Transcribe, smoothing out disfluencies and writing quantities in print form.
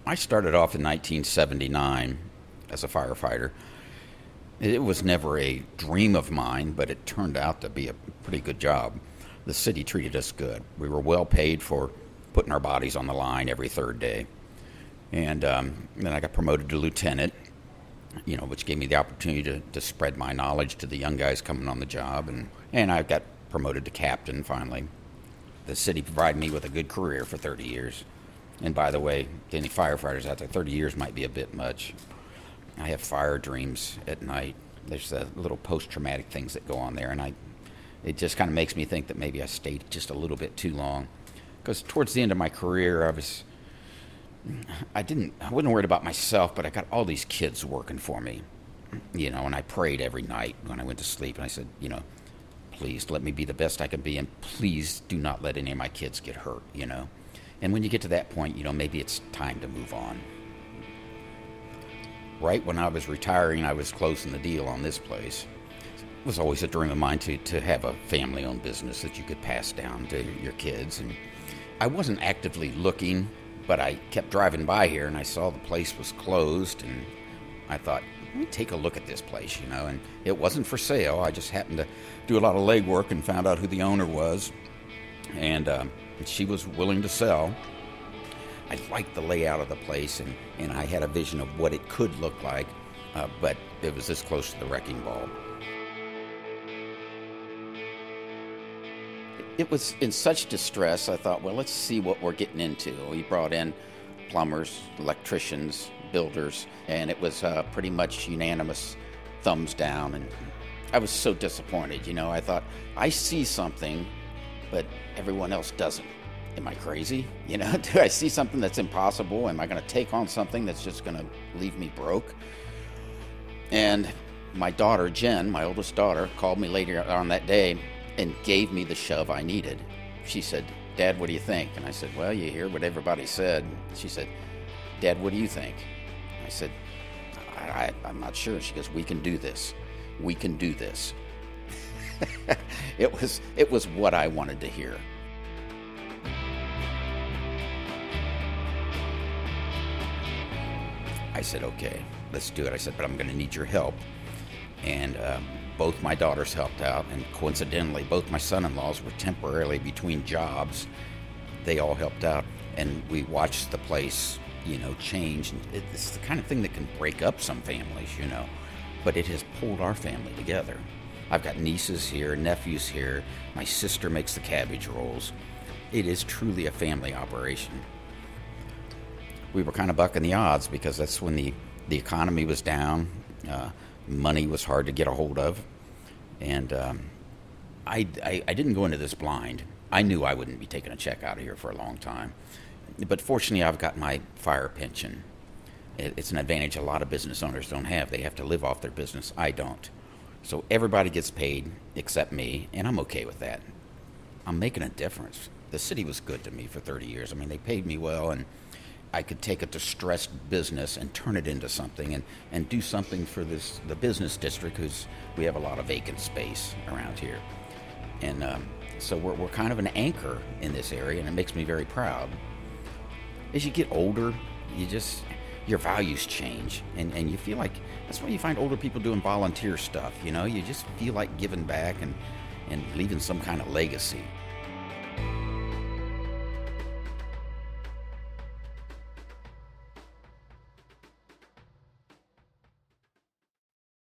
I started off in 1979 as a firefighter. It was never a dream of mine, but it turned out to be a pretty good job. The city treated us good. We were well paid for putting our bodies on the line every third day. And then I got promoted to lieutenant, which gave me the opportunity to spread my knowledge to the young guys coming on the job. And I got promoted to captain finally. The city provided me with a good career for 30 years. And by the way, to any firefighters out there, 30 years might be a bit much. I have fire dreams at night. There's the little post-traumatic things that go on there, and it just kind of makes me think that maybe I stayed just a little bit too long. Because towards the end of my career, I wasn't worried about myself, but I got all these kids working for me, and I prayed every night when I went to sleep, and I said, please let me be the best I can be, and please do not let any of my kids get hurt, And when you get to that point, maybe it's time to move on. Right when I was retiring, I was closing the deal on this place. It was always a dream of mine to have a family-owned business that you could pass down to your kids. And I wasn't actively looking, but I kept driving by here, and I saw the place was closed, and I thought, let me take a look at this place, And it wasn't for sale. I just happened to do a lot of legwork and found out who the owner was, and she was willing to sell. I liked the layout of the place, and I had a vision of what it could look like, but it was this close to the wrecking ball. It was in such distress, I thought, well, let's see what we're getting into. We brought in plumbers, electricians, builders, and it was pretty much unanimous thumbs down, and I was so disappointed. I thought, I see something, but everyone else doesn't. Am I crazy? Do I see something that's impossible? Am I going to take on something that's just going to leave me broke? And my daughter, Jen, my oldest daughter, called me later on that day and gave me the shove I needed. She said, Dad, what do you think? And I said, well, you hear what everybody said. She said, Dad, what do you think? I said, I'm not sure. She goes, we can do this. We can do this. It was what I wanted to hear. I said, okay, let's do it. I said, but I'm going to need your help. And both my daughters helped out, and coincidentally, both my son-in-laws were temporarily between jobs. They all helped out, and we watched the place, change. And it's the kind of thing that can break up some families, but it has pulled our family together. I've got nieces here, nephews here. My sister makes the cabbage rolls. It is truly a family operation. We were kind of bucking the odds because that's when the economy was down. Money was hard to get a hold of. And I didn't go into this blind. I knew I wouldn't be taking a check out of here for a long time. But fortunately, I've got my fire pension. It's an advantage a lot of business owners don't have. They have to live off their business. I don't. So everybody gets paid except me, and I'm okay with that. I'm making a difference. The city was good to me for 30 years. I mean, they paid me well, and I could take a distressed business and turn it into something and do something for the business district, because we have a lot of vacant space around here. And so we're kind of an anchor in this area, and it makes me very proud. As you get older, your values change, and you feel like that's why you find older people doing volunteer stuff. You just feel like giving back and leaving some kind of legacy.